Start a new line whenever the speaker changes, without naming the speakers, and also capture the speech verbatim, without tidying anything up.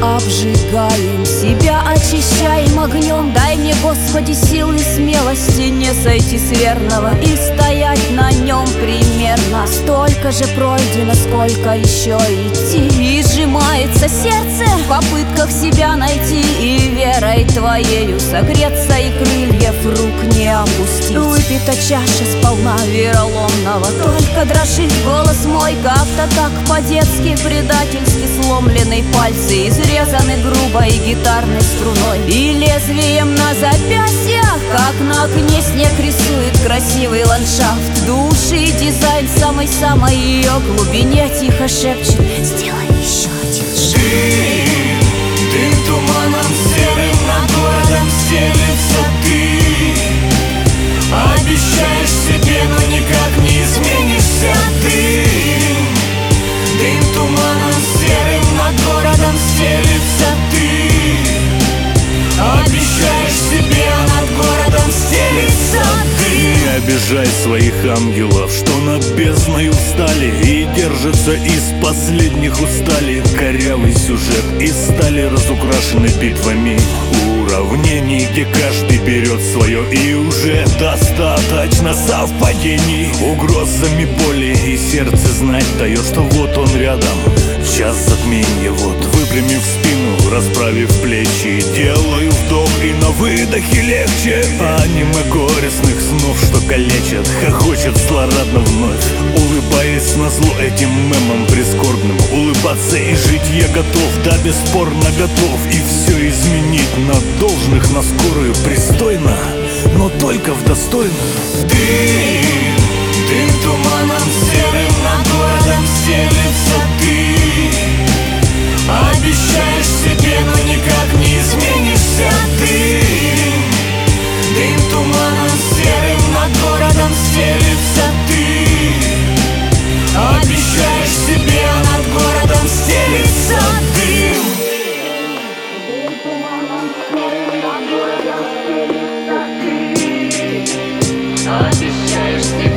обжигаем, себя очищаем огнем. Дай мне, Господи, силы и смелости не сойти с верного и стоять на нем примерно. Столько же пройдено, сколько еще идти, и сжимается сердце в попытках себя найти, и верой Твоею согреться, и крыльев рук не опустить. Выпита чаша сполна вероломного, только дрожит голос мой как-то так по-детски, предательски сломлены пальцы, изрезаны грубой гитарной струной, и лезвием на запястьях, как на окне, снег рисует красивый ландшафт. Души дизайн в самой-самой ее глубине тихо шепчет: сделай еще один шаг.
Дым, дым туманом серым над городом стелится ты. Обещаешь себе, но никак не изменишься ты. Дым туманом серым над городом стелится ты. Обещаешь себе, а над городом стелится ты.
Не обижай своих ангелов, что над бездною встали и держатся из последних устали. Корявый сюжет и стали разукрашены битвами уравнений, где каждый берет свое, и уже достаточно совпадений, угрозами боли, и сердце знать дает, что вот он рядом. Час затмения, вот, выпрямив спину, расправив плечи, делаю вдох, и на выдохе легче. Аниме горестных снов, что калечат, хохочет злорадно вновь, улыбаясь назло этим мемам прискорбным. Улыбаться и жить я готов, да, бесспорно готов, и все изменить на должных, на скорую, пристойно, но только в достойную.
Дым, дым туманом серым над городом стелится ты. Обещаешь себе, но никак не изменишься ты. Дым туманом серым над городом стелится ты. Обещаешь себе, а над городом стелится дым. Дым туманом серым над городом стелится ты. Обещаешь себе.